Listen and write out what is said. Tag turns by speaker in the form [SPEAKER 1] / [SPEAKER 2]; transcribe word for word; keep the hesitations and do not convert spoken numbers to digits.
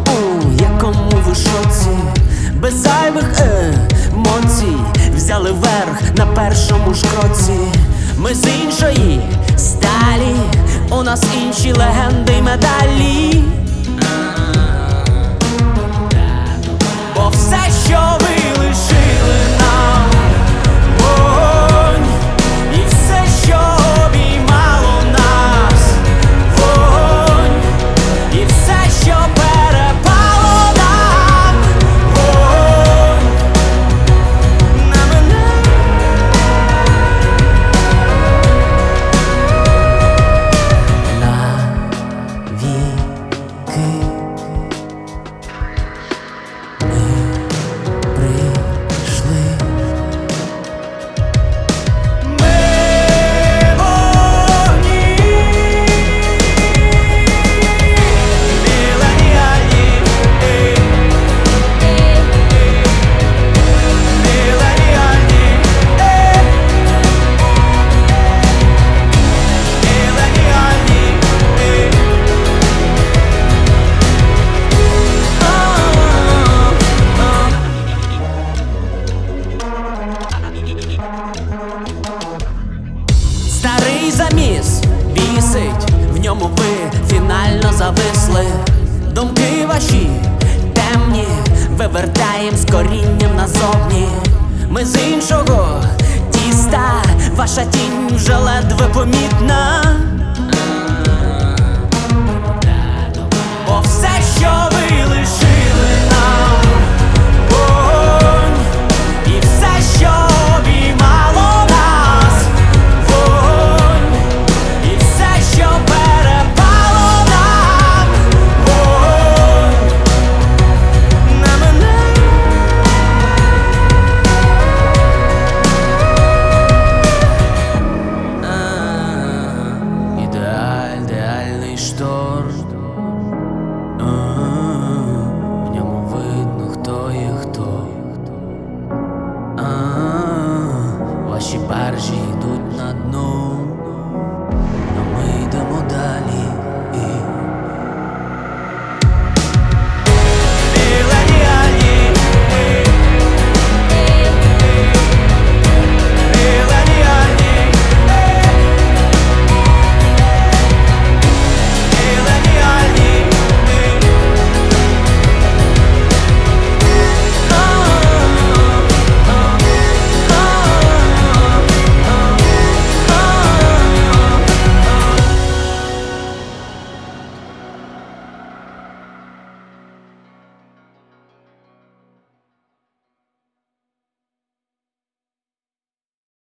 [SPEAKER 1] у якому ви шоці, без зайвих емоцій взяли верх на першому ж кроці. Ми з іншої сталі, у нас інші легенди й медалі. Бо все, що ви лишили нам, вогонь, і все, що обіймало нас, вогонь, і все, що перепало нам, вогонь, на мене. Навіки старий заміс вісить, в ньому ви фінально зависли. Думки ваші темні, вивертаєм з корінням назовні. Ми з іншого тіста, ваша тінь вже ледве помітна. Бо все, що ви